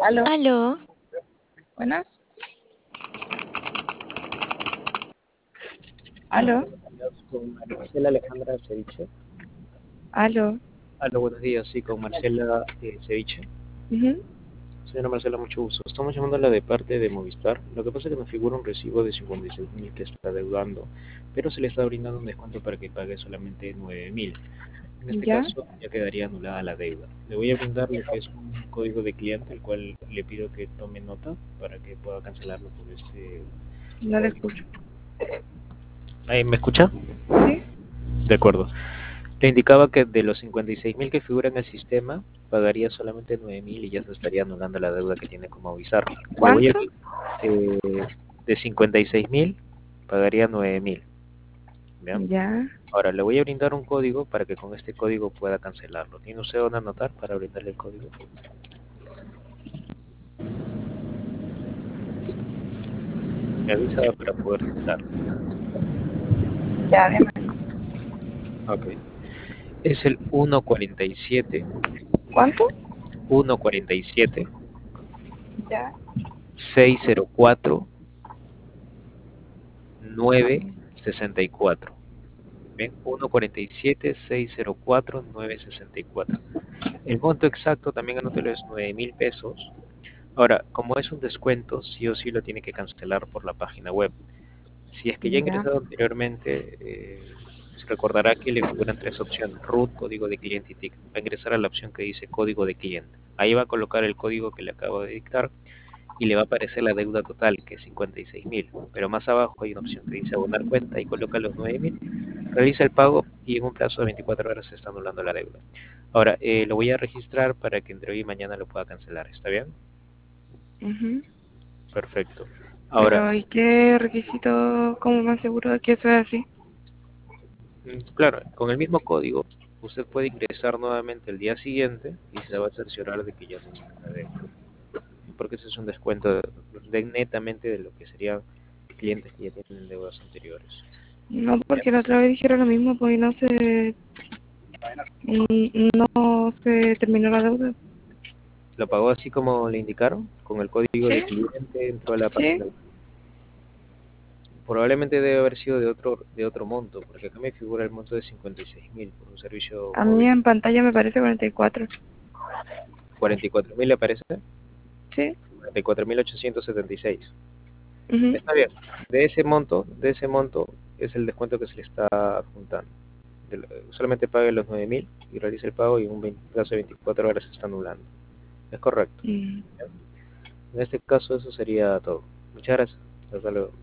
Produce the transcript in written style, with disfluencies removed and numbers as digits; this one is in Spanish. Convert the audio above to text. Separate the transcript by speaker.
Speaker 1: Aló,
Speaker 2: Aló,
Speaker 1: buenas. Aló,
Speaker 3: Buenos días, con Marcela Alejandra Ceviche.
Speaker 1: aló.
Speaker 3: Aló, buenos días, sí, con Marcela Ceviche.
Speaker 1: Ujú.
Speaker 3: Señora Marcela, mucho gusto. Estamos llamándola de parte de Movistar. Lo que pasa es que nos figura un recibo de 56.000 que está deudando, pero se le está brindando un descuento para que pague solamente 9.000. En este
Speaker 1: Ya,
Speaker 3: caso, ya quedaría anulada la deuda. Le voy a brindar lo que es un código de cliente, el cual le pido que tome nota para que pueda cancelarlo por este
Speaker 1: no le
Speaker 3: código.
Speaker 1: escucho.
Speaker 3: ¿Ahí me escucha?
Speaker 1: ¿Sí?
Speaker 3: De acuerdo. Le indicaba que de los 56.000 que figuran en el sistema, pagaría solamente 9.000 y ya se estaría anulando la deuda que tiene como avisar. Le voy a,
Speaker 1: ¿Cuánto?
Speaker 3: eh, de 56.000, pagaría 9.000. ¿Bien?
Speaker 1: Ya.
Speaker 3: Ahora, le voy a brindar un código para que con este código pueda cancelarlo. ¿Tiene usted dónde anotar para brindarle el código? Me avisa para poder dictar.
Speaker 1: Ya, dime.
Speaker 3: Ok. Es el 147,
Speaker 1: ¿Cuánto?
Speaker 3: 147,
Speaker 1: Ya.
Speaker 3: 604, 964. Bien, 147-604-964. El monto exacto, también anótelo, es 9.000 pesos. Ahora, como es un descuento, sí o sí lo tiene que cancelar por la página web. Si es que ya ha
Speaker 1: Ya.
Speaker 3: ingresado anteriormente, se recordará que le figuran tres opciones: root, código de cliente y ticket. Va a ingresar a la opción que dice código de cliente. Ahí va a colocar el código que le acabo de dictar y le va a aparecer la deuda total, que es 56.000. Pero más abajo hay una opción que dice abonar cuenta y coloca los 9.000. Realiza el pago y en un plazo de 24 horas se está anulando la deuda. Ahora, lo voy a registrar para que entre hoy y mañana lo pueda cancelar. ¿Está bien?
Speaker 1: Ujú.
Speaker 3: Perfecto. Ahora,
Speaker 1: Pero, ¿y qué requisito? ¿Cómo me aseguro de que eso es así?
Speaker 3: claro, con el mismo código, usted puede ingresar nuevamente el día siguiente y se va a cerciorar de que ya no tiene la deuda. Porque ese es un descuento netamente de lo que serían clientes que ya tienen deudas anteriores.
Speaker 1: No,
Speaker 3: ¿Bien?
Speaker 1: porque la otra vez dijeron lo mismo, pues y no se terminó la deuda.
Speaker 3: ¿Lo pagó así como le indicaron? Con el código de
Speaker 1: ¿Sí?
Speaker 3: cliente entró a la
Speaker 1: ¿Sí?
Speaker 3: página. Probablemente debe haber sido de otro monto, porque acá me figura el monto de 56.000 por un servicio
Speaker 1: A mí
Speaker 3: móvil.
Speaker 1: en pantalla me parece 44.
Speaker 3: 44.000 le aparece,
Speaker 1: ¿Sí?
Speaker 3: 44.876.
Speaker 1: Ujú.
Speaker 3: Está bien. De ese monto es el descuento que se le está adjuntando. Solamente pague los 9.000 y realice el pago y en un plazo de 24 horas se está anulando. Es correcto.
Speaker 1: Mm.
Speaker 3: En este caso eso sería todo. Muchas gracias. Hasta luego.